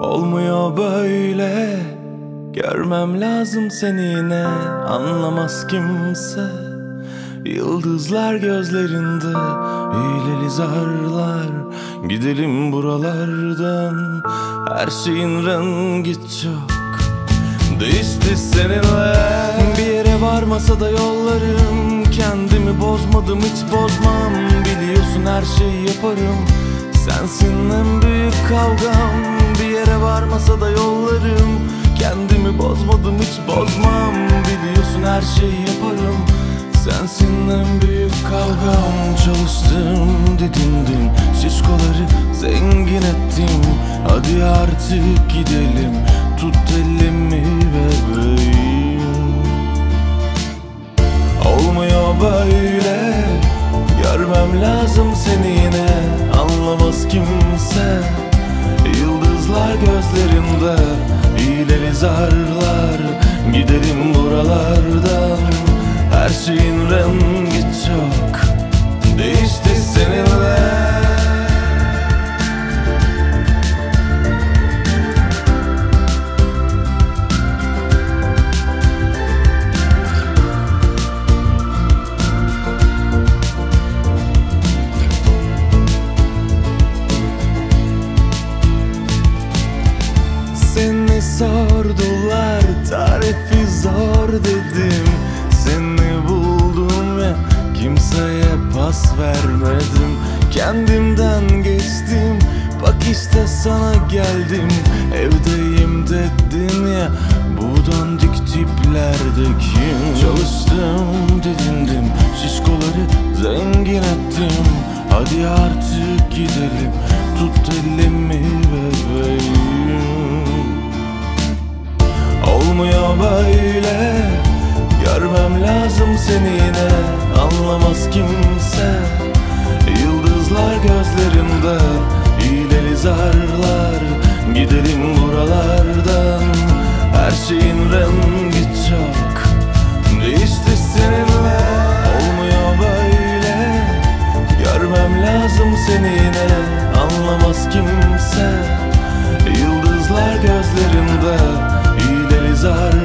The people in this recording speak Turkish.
Olmuyor böyle, görmem lazım seni yine. Anlamaz kimse, yıldızlar gözlerinde, hileli zarlar. Gidelim buralardan, her şeyin rengi çok değişti seninle. Bir yere varmasa da yollarım, kendimi bozmadım hiç bozmam. Biliyorsun her şeyi yaparım, sensin en büyük kavgam. Bir yere varmasa da yollarım, kendimi bozmadım hiç bozmam. Biliyorsun her şeyi yaparım, sensin en büyük kavgam. Çalıştım, didindim, şişkoları zengin ettim. Hadi artık gidelim, tut elimi bebeğim. Olmuyor böyle, görmem lazım seni yine. Anlamaz kimse, yıldızlar gözlerinde, hileli zarlar. Gidelim buralardan, her şeyin rengi çok değişti seninle. Seni sordular, tarifi zor dedim. Seni buldum ve kimseye pas vermedim. Kendimden geçtim, bak işte sana geldim. Evdeyim dedin ya, bu dandik tiplerde kim? Çalıştım, didindim, şişkoları zengin ettim. Hadi artık gidelim, tut elimi bebeğim. Olmuyor böyle, görmem lazım seni yine. Anlamaz kimse, yıldızlar gözlerinde, hileli zarlar. Gidelim buralardan, her şeyin rengi çok değişti seninle. Olmuyor böyle, görmem lazım seni yine. Anlamaz kimse, yıldızlar gözlerinde, hileli zarlar.